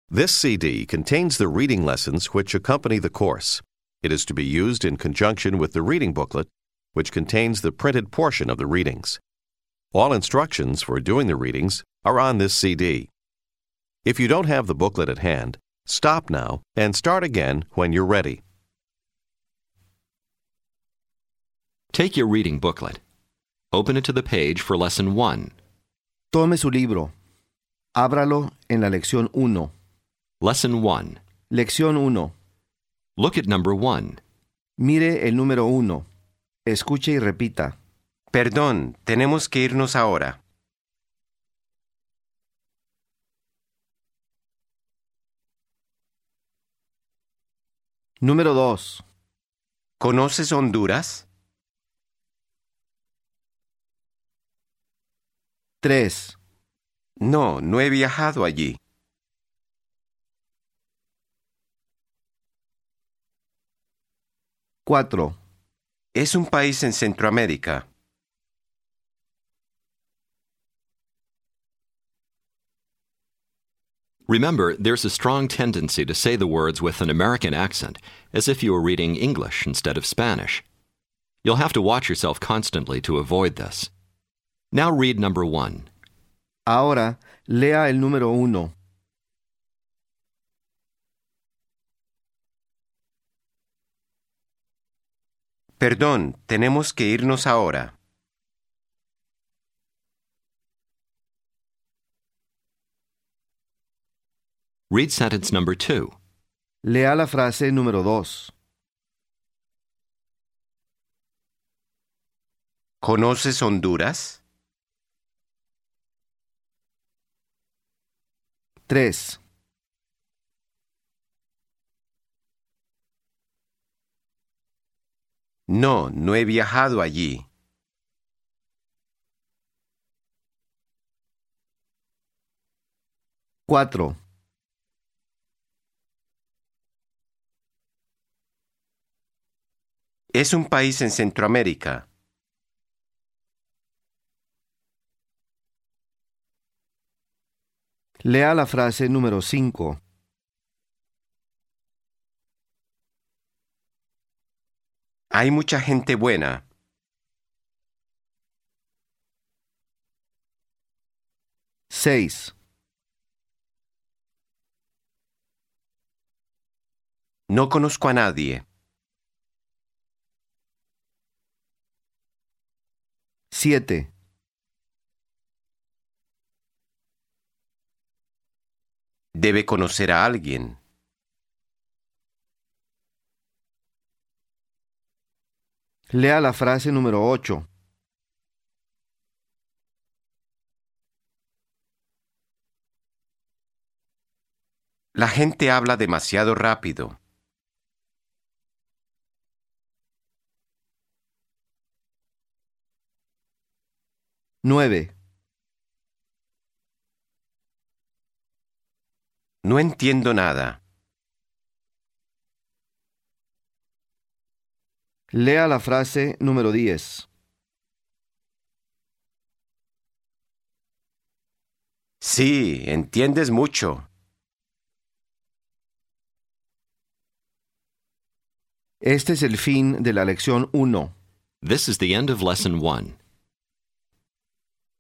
This CD contains the reading lessons which accompany the course. It is to be used in conjunction with the reading booklet, which contains the printed portion of the readings. All instructions for doing the readings are on this CD. If you don't have the booklet at hand, stop now and start again when you're ready. Take your reading booklet. Open it to the page for Lesson 1. Tome su libro. Ábralo en la lección 1. Lesson 1. Lección 1. Look at number 1. Mire el número 1. Escuche y repita. Perdón, tenemos que irnos ahora. Número 2. ¿Conoces Honduras? 3. No, no he viajado allí. 4. Es un país en Centroamérica. 'Remember, there's a strong tendency to say the words with an American accent, as if you were reading English instead of Spanish. You'll have to watch yourself constantly to avoid this. Now read number 1. Ahora, lea el número 1. Perdón, tenemos que irnos ahora. Read sentence number 2. Lea la frase número 2. ¿Conoces Honduras? 3. No, no he viajado allí. Cuatro. Es un país en Centroamérica. Lea la frase número 5. Hay mucha gente buena. 6. No conozco a nadie. 7. Debe conocer a alguien. Lea la frase número 8. La gente habla demasiado rápido. 9. No entiendo nada. Lea la frase número 10. Sí, entiendes mucho. Este es el fin de la lección 1. This is the end of Lesson 1.